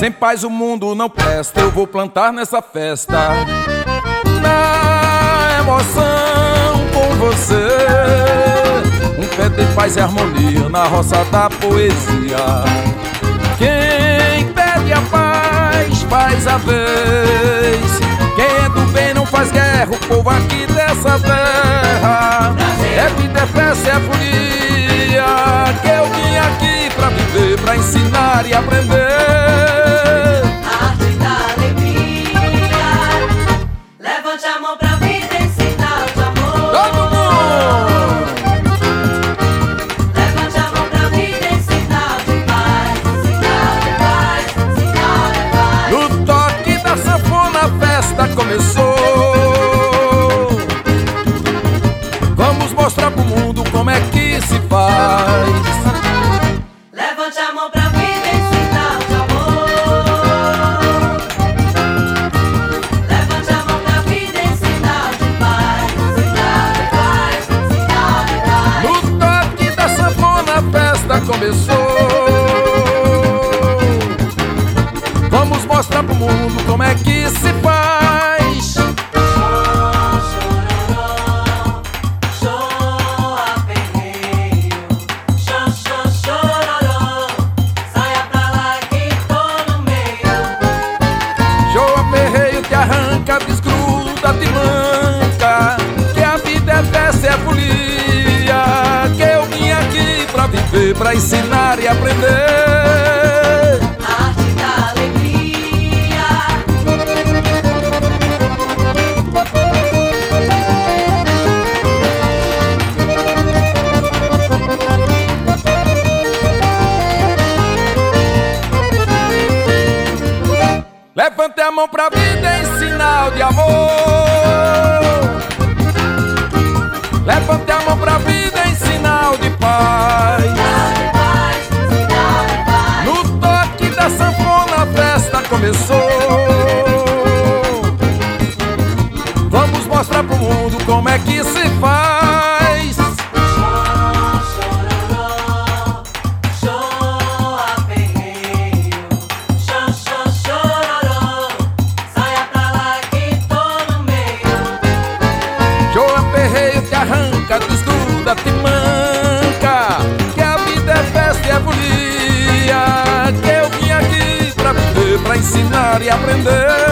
Sem paz o mundo não presta, eu vou plantar nessa festa. Na emoção com você, um pé de paz e harmonia na roça da poesia. Quem pede a paz faz a vez, quem é do bem não faz guerra, o povo aqui dessa terra. É vida, é festa, é folia, que eu vim aqui pra viver, pra ensinar e aprender. A arte da alegria. Levante a mão pra vida em sinal de amor. Todo mundo! Levante a mão pra vida em sinal de paz. Sinal de paz, sinal de paz. No toque da sanfona a festa começou. Vamos mostrar pro mundo como é que se faz. Levante a mão pra vida em sinal de amor. Levante a mão pra vida em sinal de paz. Sinal de paz, sinal de paz. No toque da sanfona a festa começou. Vamos mostrar pro mundo como é que se faz. Arranca, desgruda, te manca, que a vida é festa, é folia, que eu vim aqui pra viver, pra ensinar e aprender. A arte da alegria. Levante a mão pra vida em sinal de amor. Levante a mão pra vida em sinal de paz. No toque da sanfona a festa começou. Vamos mostrar pro mundo como é que se faz. Arranca, desgruda, te manca, que a vida é festa e é folia, que eu vim aqui pra viver, pra ensinar e aprender.